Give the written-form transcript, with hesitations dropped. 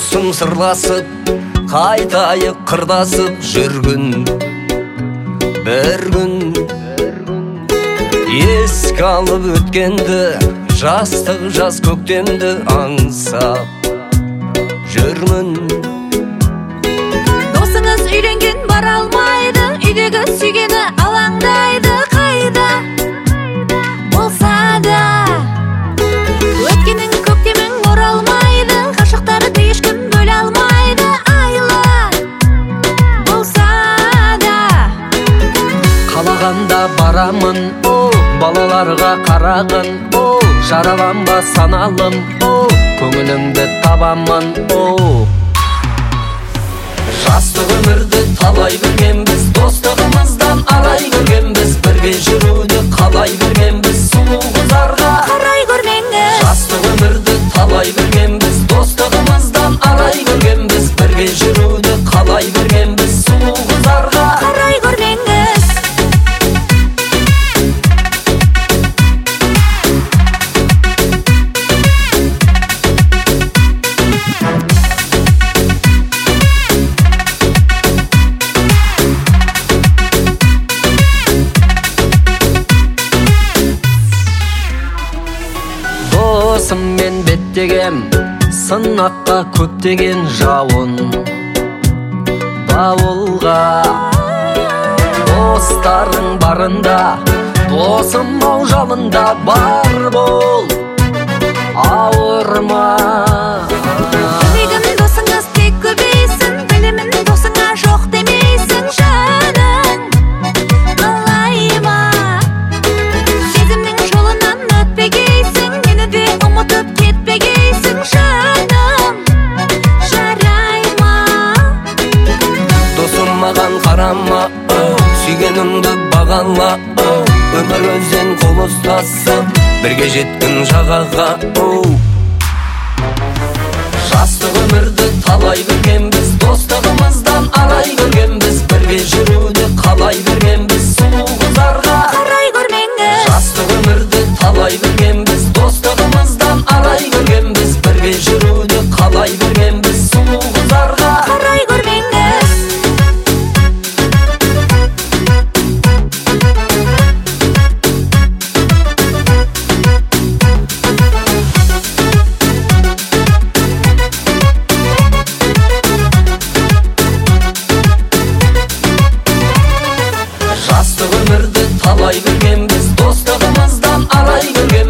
досым сырласып, қайтайық қырдасып жүргін бір күн. Еске алып өткенді, жастық жаз көктемді аңсап жүрмін. Досыңыз үйленген бара алмайды, үйдегі сүйгені алаңдайды. Қайда болса да өткенің көктемің оралмайды, ғашықтарды ешкім бөле алмайды. Айла болса да қалағанда барамын, балаларға қарағын, жараланба саналым, көңіліңді табамын. Жастық өмірді талай білгенбіз, достығымыздан арай көргенбіз, бірге жүруді қалай білгенбіз, сұлу қыздарға қарай көрмеңіз. Жастық өмірді талай білгенбіз, достығымыздан арай көргенбіз, бірге жүруді қалай білгенбіз, сұлу қыздарға қарай көрмеңіз. Досыммен беттегем сынаққа көптеген жауын дауылға. Достарың барында, досым ау жалында бар бол, ауырма. Тілегім досыңыз тек көбейсін, білемін досыңа жоқ демейсің. Жаның қалай ма, сезімнің жолынан өтпегейсің, мені де ұмытып кетпегейсің. Жаным жарай ма, Досым маған қарама, сүйгеніңді бағала, өмір өзен қол ұстасып, бірге жеттің жағаға. Жастық өмірді талай білгенбіз, достығымыздан арай көргенбіз, бірге жүруді қалай бергенбіз, сұлу қыздарға қарай көрмеңіз. Жастық өмірді талай білгенбіз, достығымыздан арай көргенбіз, бірге жүруді қалай бергенбіз, сұлу қыздарға Қарай көрмеңіз. Жастық өмірді талай білгенбіз, достығымыздан арай көргенбіз,